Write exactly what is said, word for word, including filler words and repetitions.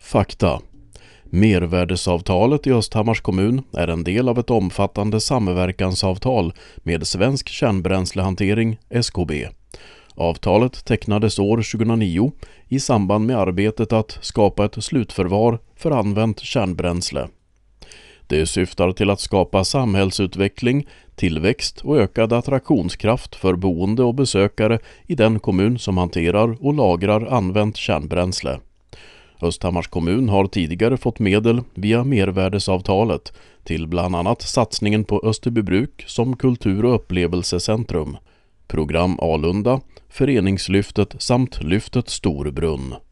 Fakta. Mervärdesavtalet i Östhammars kommun är en del av ett omfattande samverkansavtal med Svensk kärnbränslehantering S K B. Avtalet tecknades år tjugohundranio i samband med arbetet att skapa ett slutförvar för använt kärnbränsle. Det syftar till att skapa samhällsutveckling, tillväxt och ökad attraktionskraft för boende och besökare i den kommun som hanterar och lagrar använt kärnbränsle. Östhammars kommun har tidigare fått medel via mervärdesavtalet till bland annat satsningen på Österbybruk som kultur- och upplevelsecentrum, program Alunda, föreningslyftet samt lyftet Storbrunn.